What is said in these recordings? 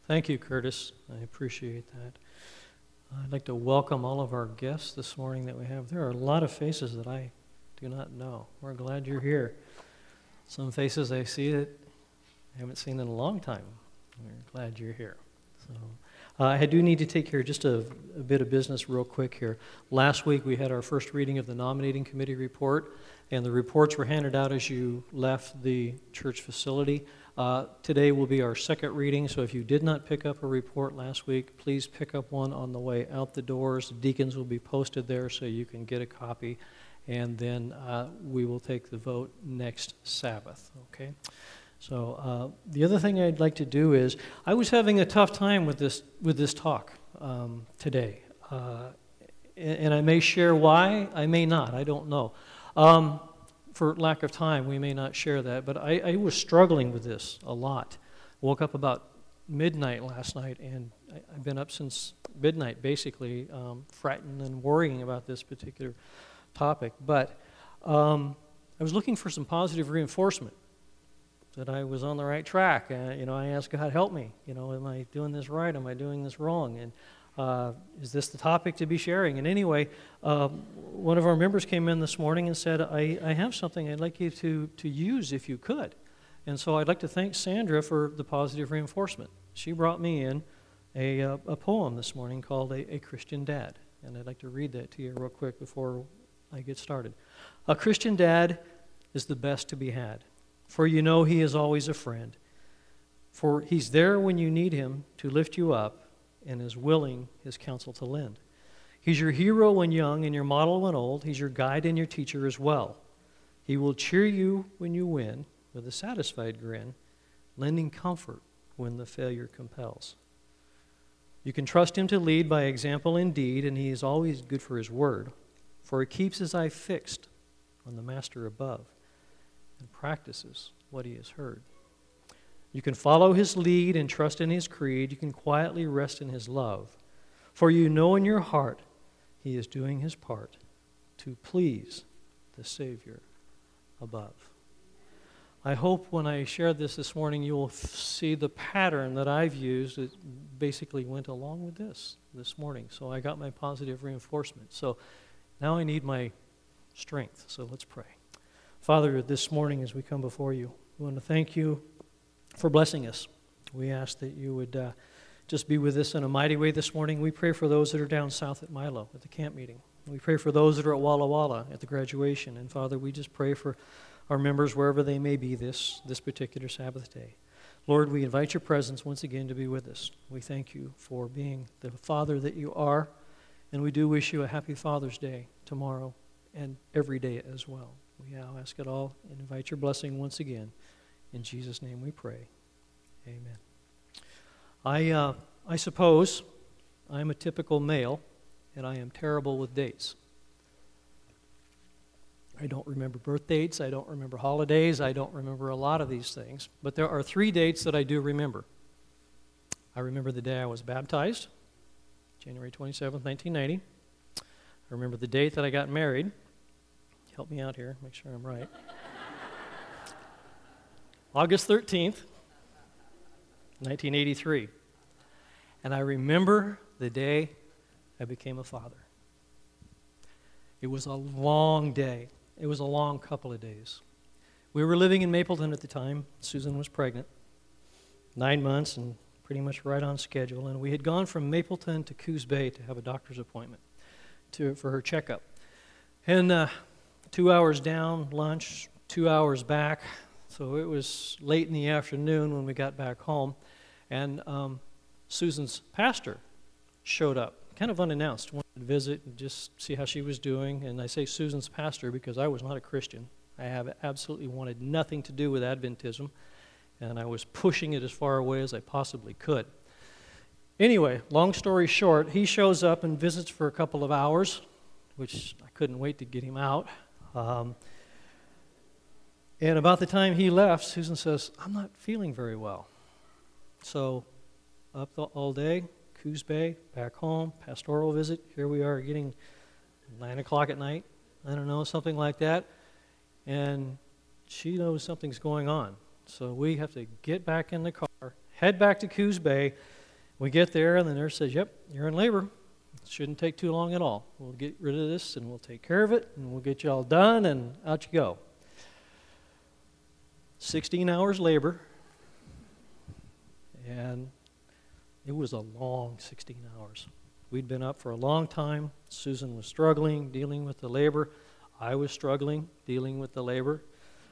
Thank you, Curtis. I appreciate that. I'd like to welcome all of our guests this morning that we have. There are a lot of faces that I do not know. We're glad you're here. Some faces I see that I haven't seen in a long time. We're glad you're here. So, I do need to take care of just a bit of business real quick here. Last week we had our first reading of the nominating committee report, and the reports were handed out as you left the church facility. Today will be our second reading, so if you did not pick up a report last week, please pick up one on the way out the doors. The deacons will be posted there so you can get a copy, and then we will take the vote next Sabbath, okay? So the other thing I'd like to do is, I was having a tough time with this talk today, and I may share why, I may not, I don't know. For lack of time, we may not share that, but I was struggling with this a lot. Woke up about midnight last night, and I've been up since midnight, basically, fretting and worrying about this particular topic. But I was looking for some positive reinforcement that I was on the right track. I asked God, help me. Am I doing this right? Am I doing this wrong? And is this the topic to be sharing? And anyway, one of our members came in this morning and said, I have something I'd like you to use if you could. And so I'd like to thank Sandra for the positive reinforcement. She brought me in a poem this morning called A Christian Dad. And I'd like to read that to you real quick before I get started. A Christian dad is the best to be had, for you know he is always a friend. For he's there when you need him to lift you up, and is willing his counsel to lend. He's your hero when young and your model when old. He's your guide and your teacher as well. He will cheer you when you win with a satisfied grin, lending comfort when the failure compels. You can trust him to lead by example and deed, and he is always good for his word, for he keeps his eye fixed on the master above and practices what he has heard. You can follow his lead and trust in his creed. You can quietly rest in his love. For you know in your heart he is doing his part to please the Savior above. I hope when I share this morning you will see the pattern that I've used. It basically went along with this morning. So I got my positive reinforcement. So now I need my strength. So let's pray. Father, this morning as we come before you, we want to thank you for blessing us. We ask that you would just be with us in a mighty way this morning. We pray for those that are down south at Milo at the camp meeting. We pray for those that are at Walla Walla at the graduation. And Father, we just pray for our members wherever they may be this particular Sabbath day. Lord, we invite your presence once again to be with us. We thank you for being the Father that you are, and we do wish you a happy Father's Day tomorrow and every day as well. We now ask it all and invite your blessing once again. In Jesus' name we pray. Amen. I suppose I'm a typical male, and I am terrible with dates. I don't remember birth dates. I don't remember holidays. I don't remember a lot of these things. But there are 3 dates that I do remember. I remember the day I was baptized, January 27th, 1990. I remember the date that I got married. Help me out here, make sure I'm right. August 13th, 1983. And I remember the day I became a father. It was a long day. It was a long couple of days. We were living in Mapleton at the time. Susan was pregnant, 9 months and pretty much right on schedule. And we had gone from Mapleton to Coos Bay to have a doctor's appointment for her checkup. And 2 hours down, lunch, 2 hours back. So it was late in the afternoon when we got back home, and Susan's pastor showed up, kind of unannounced, wanted to visit and just see how she was doing. And I say Susan's pastor because I was not a Christian. I have absolutely wanted nothing to do with Adventism, and I was pushing it as far away as I possibly could. Anyway, long story short, he shows up and visits for a couple of hours, which I couldn't wait to get him out. And about the time he left, Susan says, I'm not feeling very well. So up all day, Coos Bay, back home, pastoral visit. Here we are getting 9 o'clock at night. I don't know, something like that. And she knows something's going on. So we have to get back in the car, head back to Coos Bay, We get there, and the nurse says, yep, you're in labor. It shouldn't take too long at all. We'll get rid of this, and we'll take care of it, and we'll get you all done, and out you go. 16 hours labor, and it was a long 16 hours. We'd been up for a long time. Susan was struggling, dealing with the labor. I was struggling, dealing with the labor.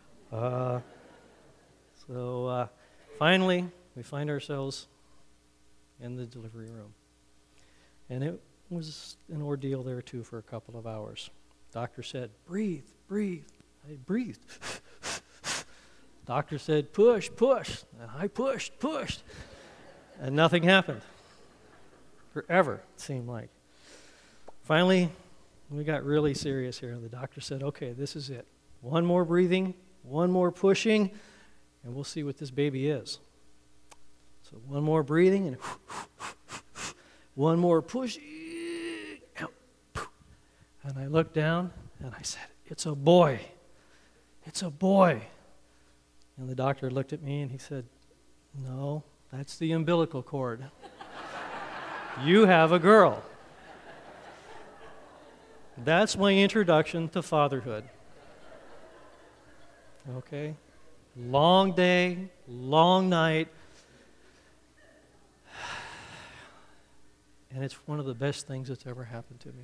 Finally, we find ourselves in the delivery room. And it was an ordeal there, too, for a couple of hours. Doctor said, breathe, breathe. I breathed. Doctor said, push, push. And I pushed. And nothing happened. Forever, it seemed like. Finally, we got really serious here. The doctor said, okay, this is it. One more breathing, one more pushing, and we'll see what this baby is. So one more breathing, and one more push. And I looked down, and I said, it's a boy. It's a boy. And the doctor looked at me, and he said, no, that's the umbilical cord. You have a girl. That's my introduction to fatherhood. Okay? Long day, long night. And it's one of the best things that's ever happened to me.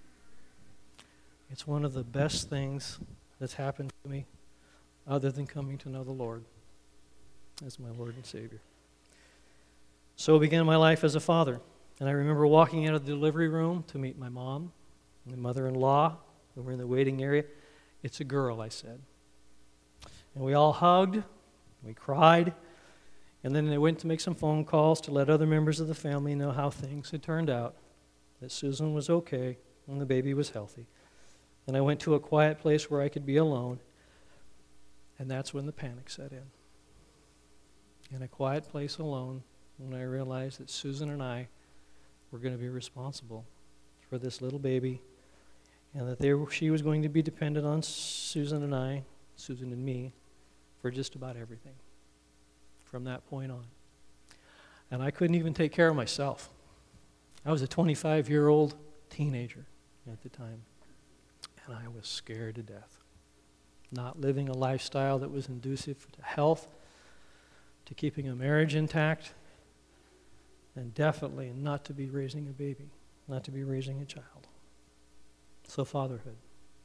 It's one of the best things that's happened to me other than coming to know the Lord as my Lord and Savior. So began my life as a father. And I remember walking out of the delivery room to meet my mom and my mother-in-law. We were in the waiting area. It's a girl, I said. And we all hugged. We cried. And then I went to make some phone calls to let other members of the family know how things had turned out, that Susan was okay and the baby was healthy. And I went to a quiet place where I could be alone. And that's when the panic set in. In a quiet place alone, when I realized that Susan and I were going to be responsible for this little baby, and that she was going to be dependent on Susan and me, for just about everything from that point on. And I couldn't even take care of myself. I was a 25-year-old teenager at the time, and I was scared to death. Not living a lifestyle that was conducive to health, to keeping a marriage intact, and definitely not to be raising a baby, not to be raising a child. So fatherhood.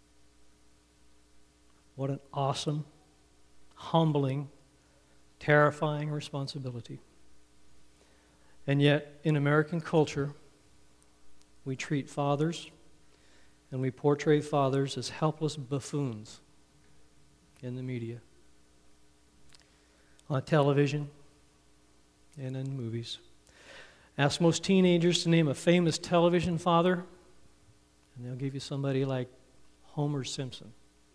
What an awesome, humbling, terrifying responsibility. And yet, in American culture, we treat fathers and we portray fathers as helpless buffoons in the media, on television, and in movies. Ask most teenagers to name a famous television father, and they'll give you somebody like Homer Simpson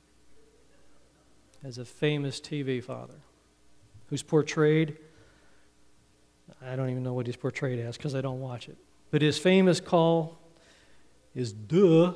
as a famous TV father who's portrayed, I don't even know what he's portrayed as because I don't watch it, but his famous call is duh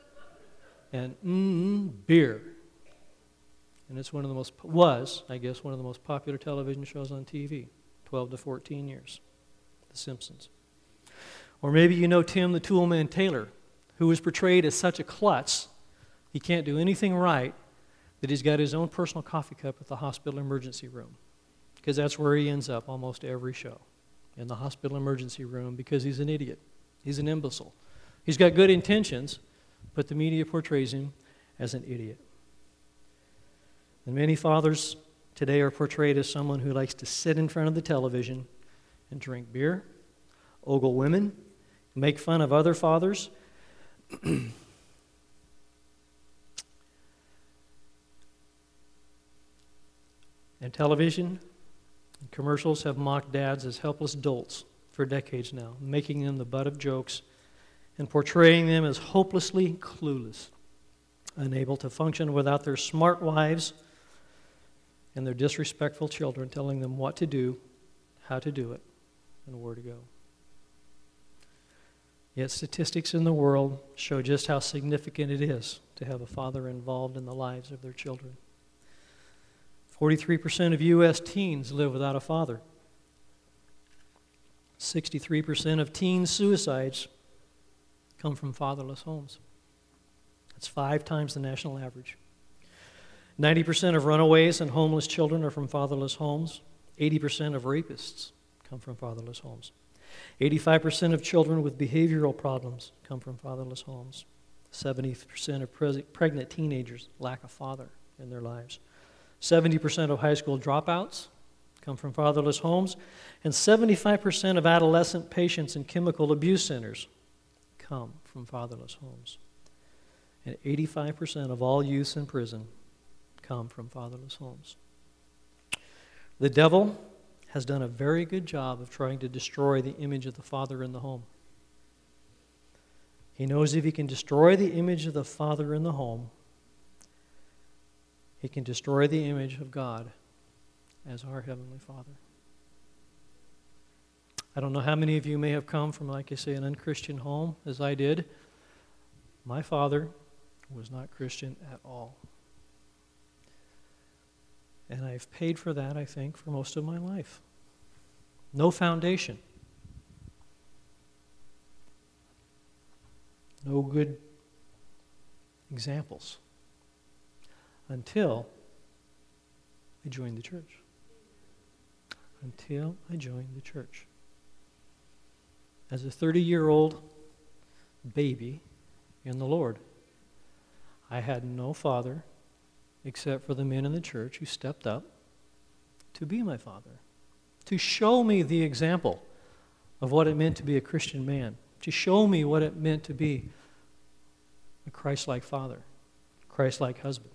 and beer. And it's one of the most popular television shows on TV, 12 to 14 years. The Simpsons. Or maybe you know Tim the Toolman Taylor, who was portrayed as such a klutz, he can't do anything right, that he's got his own personal coffee cup at the hospital emergency room. Because that's where he ends up almost every show, in the hospital emergency room, because he's an idiot. He's an imbecile. He's got good intentions, but the media portrays him as an idiot. And many fathers today are portrayed as someone who likes to sit in front of the television and drink beer, ogle women, make fun of other fathers. And television and commercials have mocked dads as helpless dolts for decades now, making them the butt of jokes and portraying them as hopelessly clueless, unable to function without their smart wives and their disrespectful children telling them what to do, how to do it, and where to go. Yet statistics in the world show just how significant it is to have a father involved in the lives of their children. 43% of U.S. teens live without a father. 63% of teen suicides come from fatherless homes. That's 5 times the national average. 90% of runaways and homeless children are from fatherless homes. 80% of rapists come from fatherless homes. 85% of children with behavioral problems come from fatherless homes. 70% of pregnant teenagers lack a father in their lives. 70% of high school dropouts come from fatherless homes. And 75% of adolescent patients in chemical abuse centers come from fatherless homes. And 85% of all youths in prison come from fatherless homes. The devil has done a very good job of trying to destroy the image of the father in the home. He knows if he can destroy the image of the father in the home, he can destroy the image of God as our Heavenly Father. I don't know how many of you may have come from, like I say, an unchristian home, as I did. My father was not Christian at all. And I've paid for that, I think, for most of my life. No foundation. No good examples. Until I joined the church. Until I joined the church. As a 30-year-old baby in the Lord, I had no father except for the men in the church who stepped up to be my father, to show me the example of what it meant to be a Christian man, to show me what it meant to be a Christ-like father, Christ-like husband.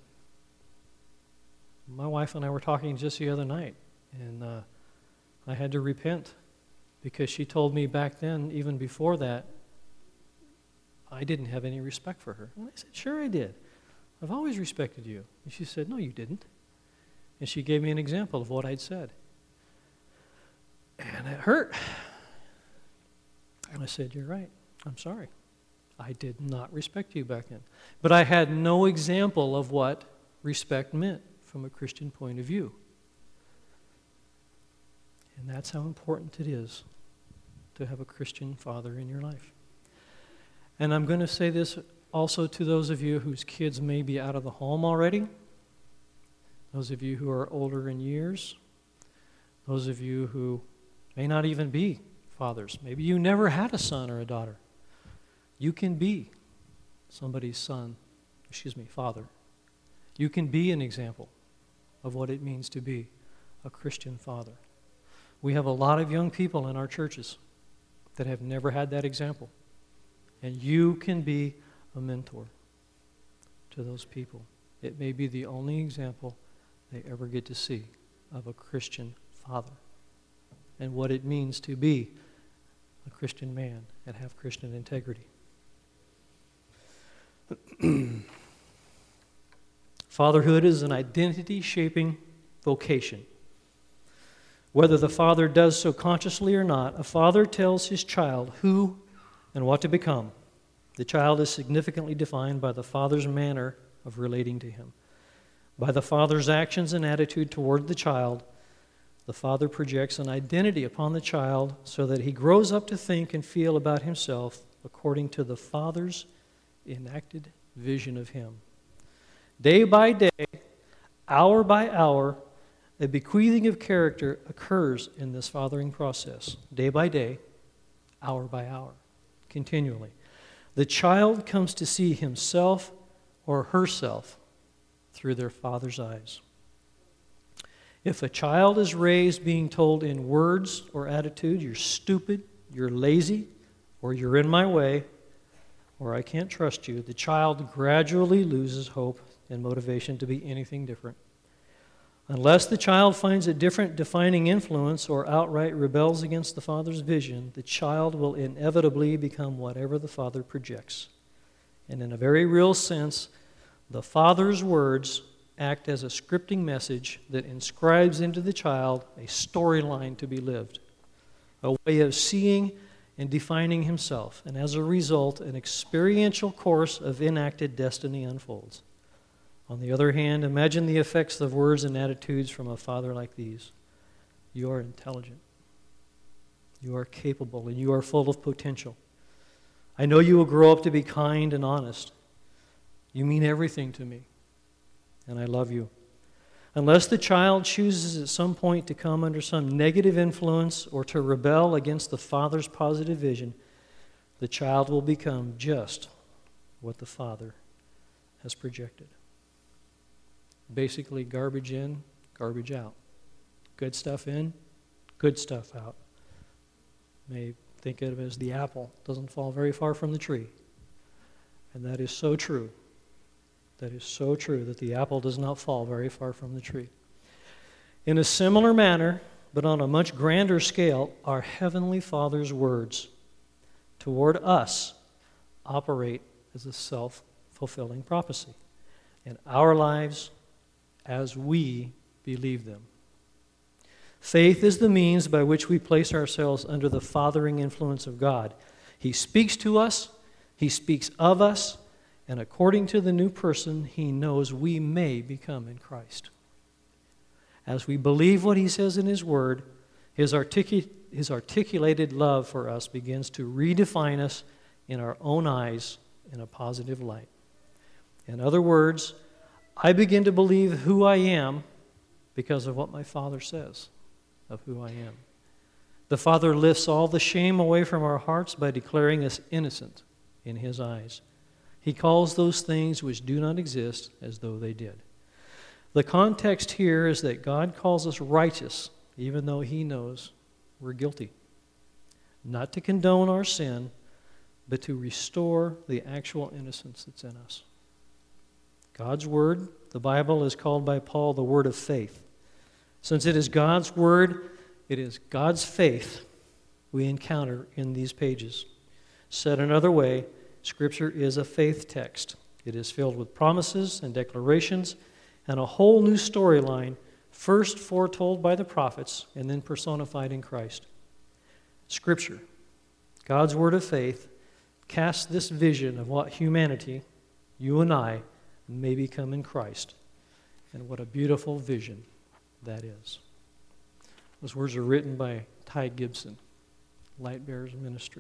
My wife and I were talking just the other night, and I had to repent because she told me back then, even before that, I didn't have any respect for her. And I said, sure I did. I've always respected you. And she said, no, you didn't. And she gave me an example of what I'd said. And it hurt. And I said, you're right. I'm sorry. I did not respect you back then. But I had no example of what respect meant from a Christian point of view. And that's how important it is to have a Christian father in your life. And I'm going to say this also to those of you whose kids may be out of the home already, those of you who are older in years, those of you who may not even be fathers. Maybe you never had a son or a daughter. You can be somebody's father. You can be an example of what it means to be a Christian father. We have a lot of young people in our churches that have never had that example. And you can be a mentor to those people. It may be the only example they ever get to see of a Christian father and what it means to be a Christian man and have Christian integrity. Fatherhood is an identity-shaping vocation. Whether the father does so consciously or not, a father tells his child who and what to become. The child is significantly defined by the father's manner of relating to him. By the father's actions and attitude toward the child, the father projects an identity upon the child so that he grows up to think and feel about himself according to the father's enacted vision of him. Day by day, hour by hour, a bequeathing of character occurs in this fathering process. Day by day, hour by hour, continually. The child comes to see himself or herself through their father's eyes. If a child is raised being told in words or attitude, you're stupid, you're lazy, or you're in my way, or I can't trust you, the child gradually loses hope and motivation to be anything different. Unless the child finds a different defining influence or outright rebels against the father's vision, the child will inevitably become whatever the father projects. And in a very real sense, the father's words act as a scripting message that inscribes into the child a storyline to be lived, a way of seeing and defining himself. And as a result, an experiential course of enacted destiny unfolds. On the other hand, imagine the effects of words and attitudes from a father like these. You are intelligent. You are capable and you are full of potential. I know you will grow up to be kind and honest. You mean everything to me, and I love you. Unless the child chooses at some point to come under some negative influence or to rebel against the father's positive vision, the child will become just what the father has projected. Basically, garbage in, garbage out. Good stuff in, good stuff out. You may think of it as the apple doesn't fall very far from the tree. And that is so true. That is so true that the apple does not fall very far from the tree. In a similar manner, but on a much grander scale, our Heavenly Father's words toward us operate as a self-fulfilling prophecy in our lives as we believe them. Faith is the means by which we place ourselves under the fathering influence of God. He speaks to us, He speaks of us, and according to the new person He knows we may become in Christ. As we believe what He says in His Word, His articulated love for us begins to redefine us in our own eyes in a positive light. In other words, I begin to believe who I am because of what my Father says of who I am. The Father lifts all the shame away from our hearts by declaring us innocent in His eyes. He calls those things which do not exist as though they did. The context here is that God calls us righteous, even though He knows we're guilty. Not to condone our sin, but to restore the actual innocence that's in us. God's Word, the Bible, is called by Paul the Word of faith. Since it is God's Word, it is God's faith we encounter in these pages. Said another way, Scripture is a faith text. It is filled with promises and declarations and a whole new storyline, first foretold by the prophets and then personified in Christ. Scripture, God's Word of faith, casts this vision of what humanity, you and I, may become in Christ. And what a beautiful vision that is. Those words are written by Ty Gibson, Light Bearers Ministry.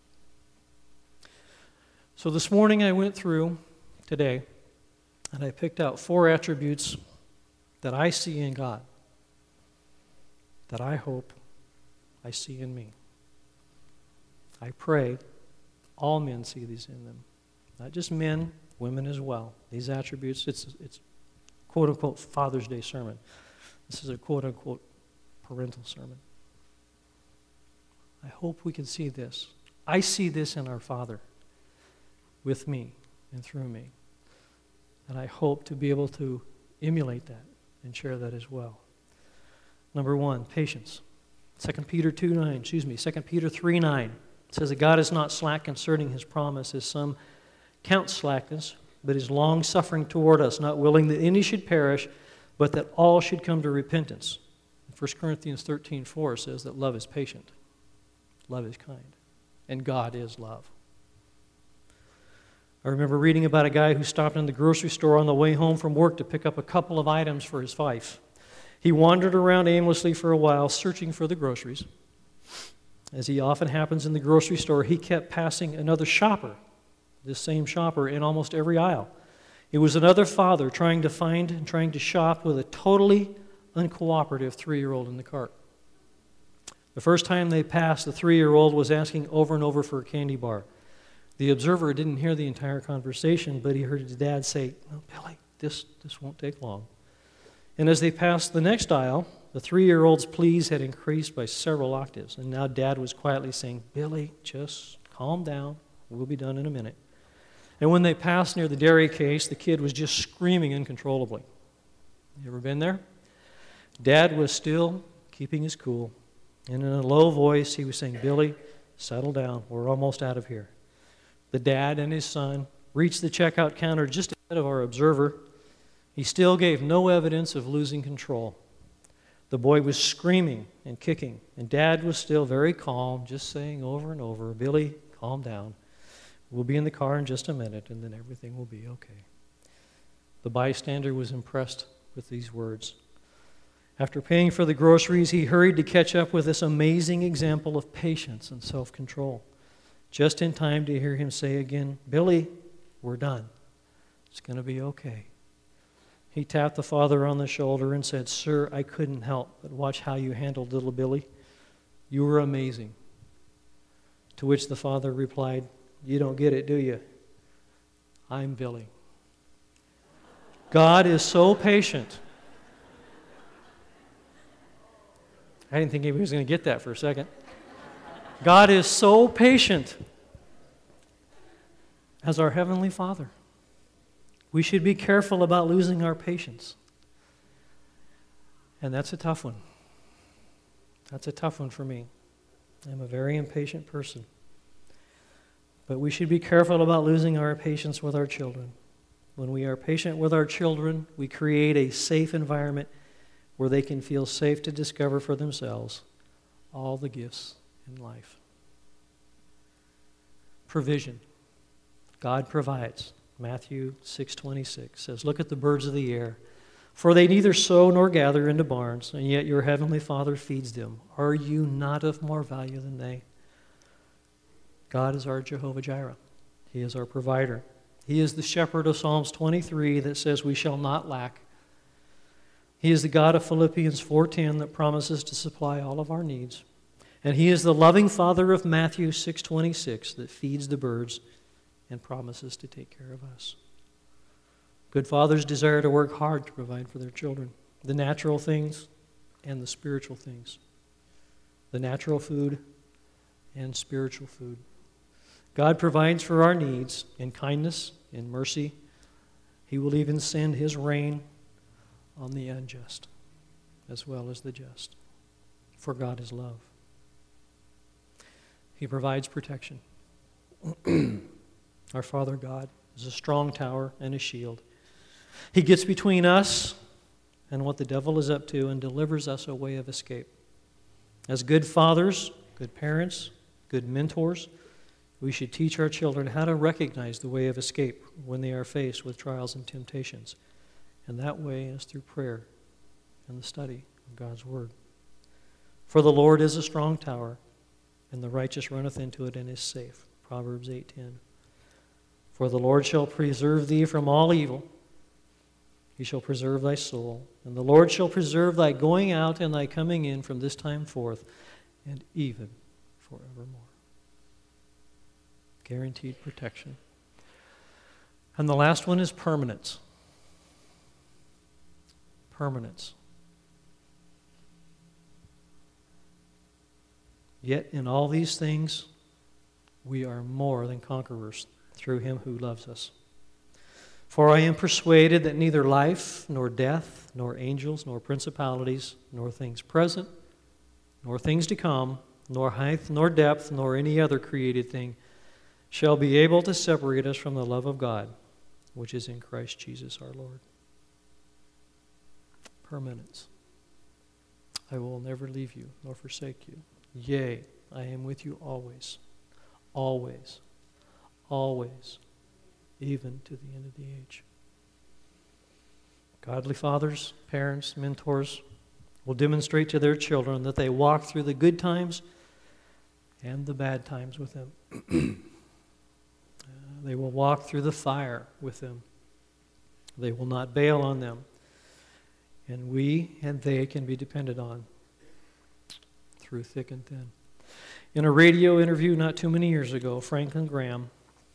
So this morning I went through today and I picked out 4 attributes that I see in God, that I hope I see in me. I pray all men see these in them. Not just men, women as well. These attributes, it's quote-unquote Father's Day sermon. This is a quote-unquote parental sermon. I hope we can see this. I see this in our Father with me and through me. And I hope to be able to emulate that and share that as well. Number 1, patience. 2 Peter 3:9 says that God is not slack concerning His promise, as some count slackness, but is long-suffering toward us, not willing that any should perish, but that all should come to repentance. 1 Corinthians 13:4 says that love is patient, love is kind, and God is love. I remember reading about a guy who stopped in the grocery store on the way home from work to pick up a couple of items for his wife. He wandered around aimlessly for a while, searching for the groceries. As he often happens in the grocery store, he kept passing another shopper, this same shopper, in almost every aisle. It was another father trying to find and trying to shop with a totally uncooperative 3-year-old in the cart. The first time they passed, the 3-year-old was asking over and over for a candy bar. The observer didn't hear the entire conversation, but he heard his dad say, "No, Billy, this won't take long." And as they passed the next aisle, the 3-year-old's pleas had increased by several octaves, and now Dad was quietly saying, "Billy, just calm down. We'll be done in a minute." And when they passed near the dairy case, the kid was just screaming uncontrollably. You ever been there? Dad was still keeping his cool, and in a low voice he was saying, "Billy, settle down. We're almost out of here." The dad and his son reached the checkout counter just ahead of our observer. He still gave no evidence of losing control. The boy was screaming and kicking, and Dad was still very calm, just saying over and over, "Billy, calm down. We'll be in the car in just a minute, and then everything will be okay." The bystander was impressed with these words. After paying for the groceries, he hurried to catch up with this amazing example of patience and self-control, just in time to hear him say again, "Billy, we're done. It's going to be okay." He tapped the father on the shoulder and said, "Sir, I couldn't help but watch how you handled little Billy. You were amazing." To which the father replied, "You don't get it, do you? I'm Billy." God is so patient. I didn't think anybody was going to get that for a second. God is so patient as our Heavenly Father. We should be careful about losing our patience. And that's a tough one. That's a tough one for me. I'm a very impatient person. But we should be careful about losing our patience with our children. When we are patient with our children, we create a safe environment where they can feel safe to discover for themselves all the gifts in life. Provision. God provides. Matthew 6:26 says, "Look at the birds of the air, for they neither sow nor gather into barns, and yet your heavenly Father feeds them. Are you not of more value than they?" God is our Jehovah Jireh. He is our provider. He is the shepherd of Psalms 23 that says we shall not lack. He is the God of Philippians 4:10 that promises to supply all of our needs. And He is the loving Father of Matthew 6:26 that feeds the birds and promises to take care of us. Good fathers desire to work hard to provide for their children, the natural things and the spiritual things, the natural food and spiritual food. God provides for our needs in kindness, in mercy. He will even send His rain on the unjust as well as the just, for God is love. He provides protection. Our Father God is a strong tower and a shield. He gets between us and what the devil is up to and delivers us a way of escape. As good fathers, good parents, good mentors, we should teach our children how to recognize the way of escape when they are faced with trials and temptations. And that way is through prayer and the study of God's Word. For the Lord is a strong tower, and the righteous runneth into it and is safe. Proverbs 8:10. For the Lord shall preserve thee from all evil. He shall preserve thy soul. And the Lord shall preserve thy going out and thy coming in from this time forth and even forevermore. Guaranteed protection. And the last one is permanence. Permanence. Yet in all these things, we are more than conquerors through Him who loves us. For I am persuaded that neither life, nor death, nor angels, nor principalities, nor things present, nor things to come, nor height, nor depth, nor any other created thing shall be able to separate us from the love of God, which is in Christ Jesus our Lord. Permanence. I will never leave you nor forsake you. Yea, I am with you always, always, always, even to the end of the age. Godly fathers, parents, mentors will demonstrate to their children that they walk through the good times and the bad times with them. They will walk through the fire with them. They will not bail on them. And we and they can be depended on through thick and thin. In a radio interview not too many years ago, Franklin Graham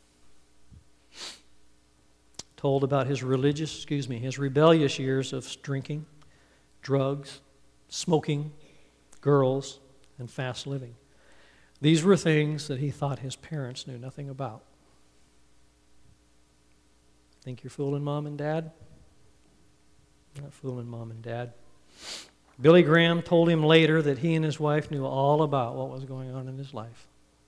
told about his rebellious years of drinking, drugs, smoking, girls, and fast living. These were things that he thought his parents knew nothing about. Think you're fooling mom and dad? Not fooling mom and dad. Billy Graham told him later that he and his wife knew all about what was going on in his life.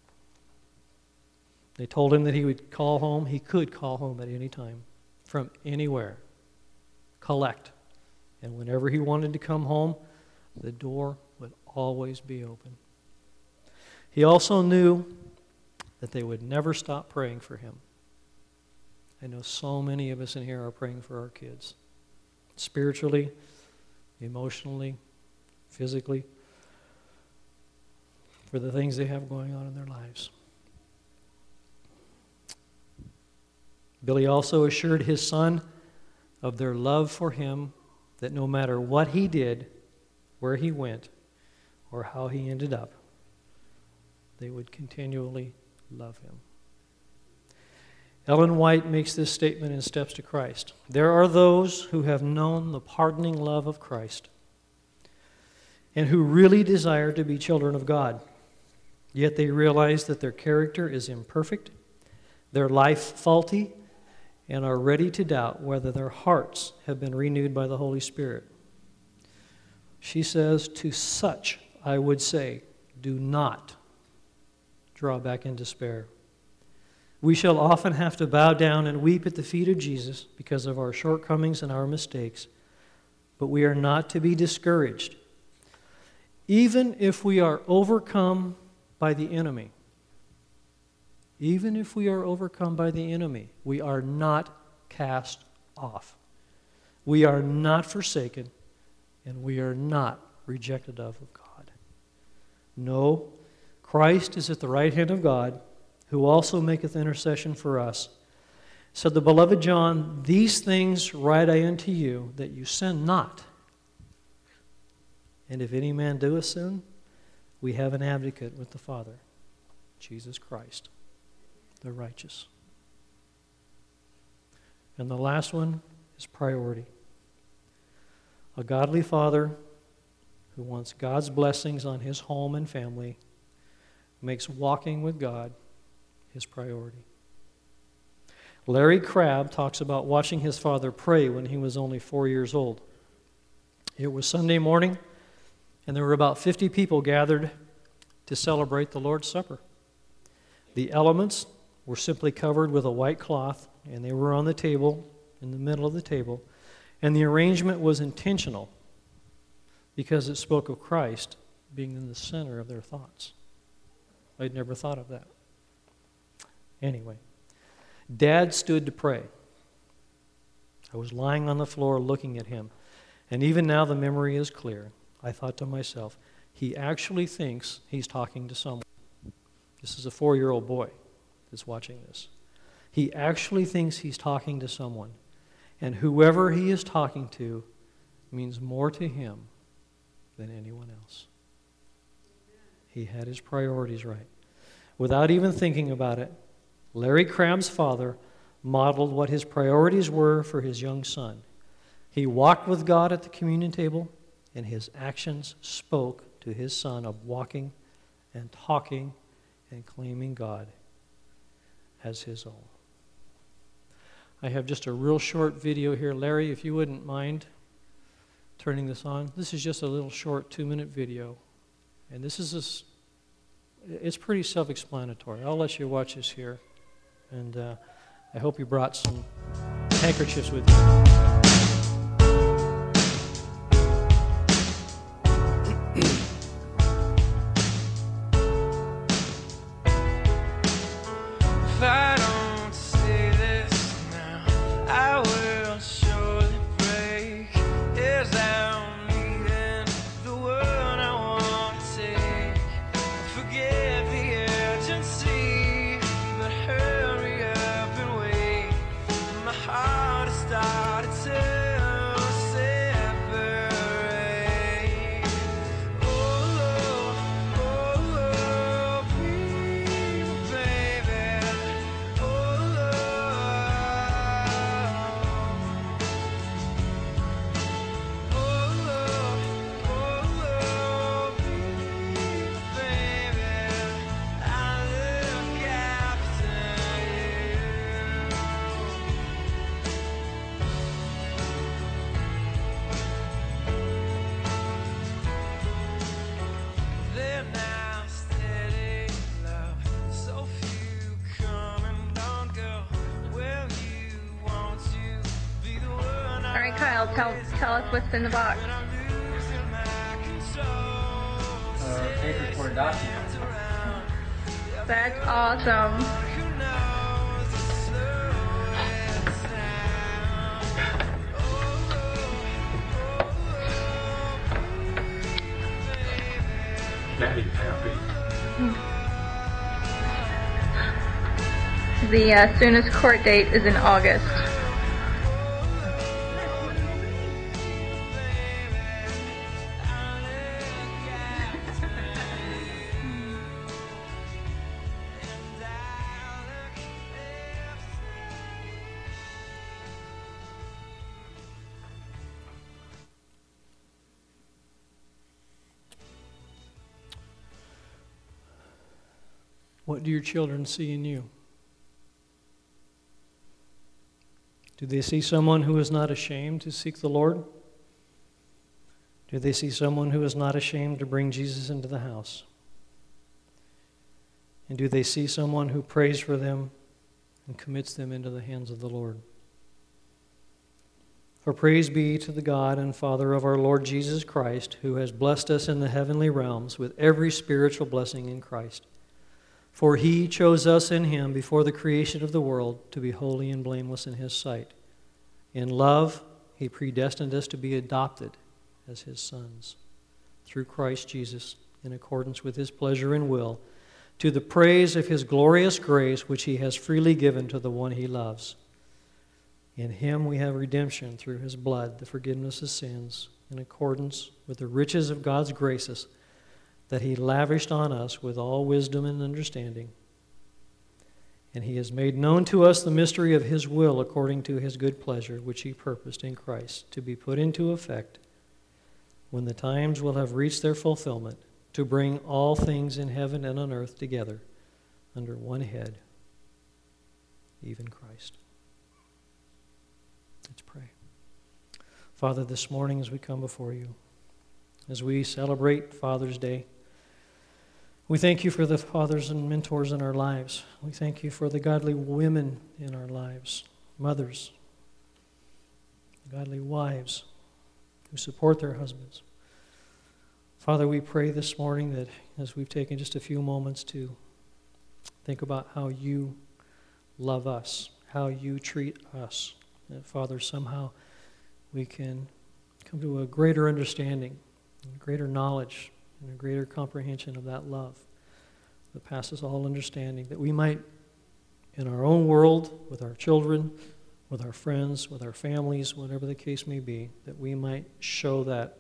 They told him that he could call home at any time, from anywhere, collect. And whenever he wanted to come home, the door would always be open. He also knew that they would never stop praying for him. I know so many of us in here are praying for our kids, spiritually, emotionally, physically, for the things they have going on in their lives. Billy also assured his son of their love for him, that no matter what he did, where he went, or how he ended up, they would continually love him. Ellen White makes this statement in Steps to Christ. There are those who have known the pardoning love of Christ and who really desire to be children of God, yet they realize that their character is imperfect, their life faulty, and are ready to doubt whether their hearts have been renewed by the Holy Spirit. She says, to such, I would say, do not draw back in despair. We shall often have to bow down and weep at the feet of Jesus because of our shortcomings and our mistakes, but we are not to be discouraged. Even if we are overcome by the enemy, even if we are overcome by the enemy, we are not cast off. We are not forsaken, and we are not rejected of God. No, Christ is at the right hand of God, who also maketh intercession for us. Said the beloved John, these things write I unto you, that you sin not. And if any man do a sin, we have an advocate with the Father, Jesus Christ, the righteous. And the last one is priority. A godly father who wants God's blessings on his home and family makes walking with God his priority. Larry Crabb talks about watching his father pray when he was only 4 years old. It was Sunday morning, and there were about 50 people gathered to celebrate the Lord's Supper. The elements were simply covered with a white cloth, and they were on the table, in the middle of the table, and the arrangement was intentional because it spoke of Christ being in the center of their thoughts. I'd never thought of that. Anyway, Dad stood to pray. I was lying on the floor looking at him, and even now the memory is clear. I thought to myself, he actually thinks he's talking to someone. This is a 4-year-old boy that's watching this. He actually thinks he's talking to someone, and whoever he is talking to means more to him than anyone else. He had his priorities right. Without even thinking about it, Larry Crabb's father modeled what his priorities were for his young son. He walked with God at the communion table, and his actions spoke to his son of walking and talking and claiming God as his own. I have just a real short video here. Larry, if you wouldn't mind turning this on. This is just a little short 2-minute video. And this is it's pretty self-explanatory. I'll let you watch this here. And I hope you brought some handkerchiefs with you. Tell us what's in the box. Paper for adoption. That's awesome. The soonest court date is in August. What do your children see in you? Do they see someone who is not ashamed to seek the Lord? Do they see someone who is not ashamed to bring Jesus into the house? And do they see someone who prays for them and commits them into the hands of the Lord? For praise be to the God and Father of our Lord Jesus Christ, who has blessed us in the heavenly realms with every spiritual blessing in Christ. For he chose us in him before the creation of the world to be holy and blameless in his sight. In love, he predestined us to be adopted as his sons through Christ Jesus, in accordance with his pleasure and will, to the praise of his glorious grace, which he has freely given to the one he loves. In him we have redemption through his blood, the forgiveness of sins, in accordance with the riches of God's graces that he lavished on us with all wisdom and understanding. And he has made known to us the mystery of his will according to his good pleasure, which he purposed in Christ to be put into effect when the times will have reached their fulfillment, to bring all things in heaven and on earth together under one head, even Christ. Let's pray. Father, this morning as we come before you, as we celebrate Father's Day, we thank you for the fathers and mentors in our lives. We thank you for the godly women in our lives, mothers, godly wives who support their husbands. Father, we pray this morning that as we've taken just a few moments to think about how you love us, how you treat us, that, Father, somehow we can come to a greater understanding, and greater knowledge, and a greater comprehension of that love that passes all understanding, that we might, in our own world, with our children, with our friends, with our families, whatever the case may be, that we might show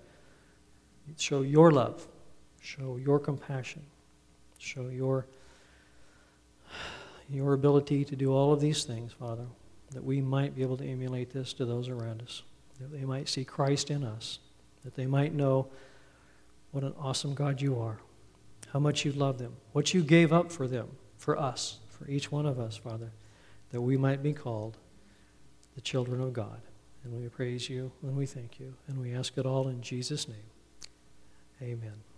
your love, show your compassion, show your ability to do all of these things, Father, that we might be able to emulate this to those around us, that they might see Christ in us, that they might know what an awesome God you are, how much you love them, what you gave up for them, for us, for each one of us, Father, that we might be called the children of God. And we praise you and we thank you, and we ask it all in Jesus' name. Amen.